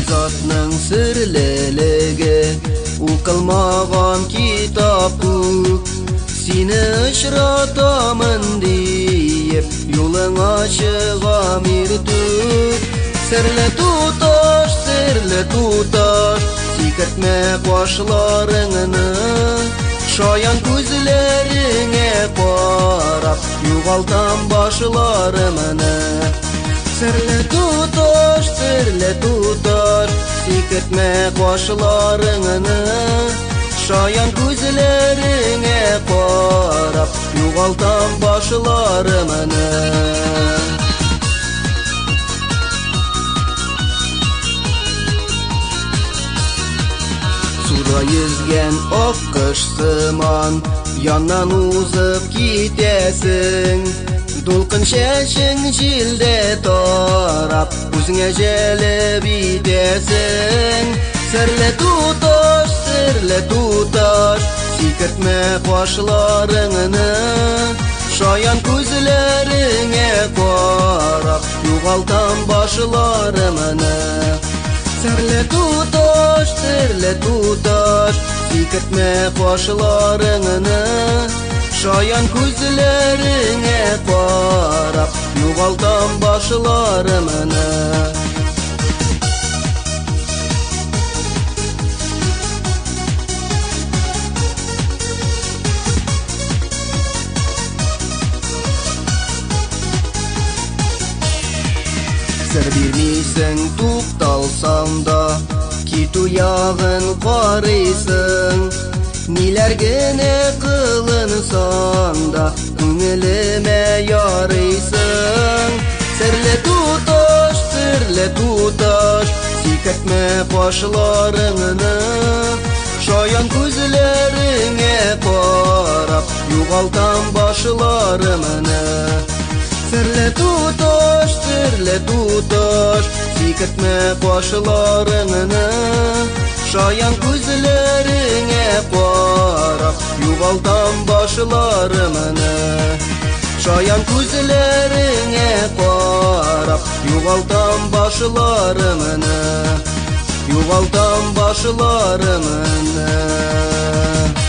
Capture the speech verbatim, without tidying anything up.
zatның серлелігі, оқылмаған китап көк. Сені ұшыратамын дейіп, юлыңа шығам ертіп. Серлі тұташ, серлі тұташ, секіртме қуашларыңны. Шаян көзлеріңе қарап, юғалтам башларымны. Серлі тұташ, серлі тұташ, секіртме қуашларыңны. Шаян көзлеріңе қарап, юғалтам башларымны. Суда yüzген аққыш сыман, яннан узып кетесің. Долқын шәшің желде тарап, өзіңе желіп етесің. Серлі тұташ, серлі тұташ, секіртме қуашларыңны. Шаян көзлеріңе қарап, юғалтам башларымны. Серлі тұташ, серлі тұташ, секіртме қуашларыңны. Шаян көзлеріңе қарап, юғалтам башларымны. Сір бермейсің туқталсам да, кету яғын қарайсың. Нелер гіне қылынсам да, көңіліме ярайсың. Серлі тұташ, серлі тұташ, секіртме қуашларыңны. Шаян көзлеріңе қарап, юғалтам башларымны. Серлі тұташ, серлі тұташ, секіртме қуашларыңны. Шаян көзлеріңе қарап, юғалтам башларымны. Шаян көзлеріңе қарап, юғалтам башларымны. Юғалтам башларымны.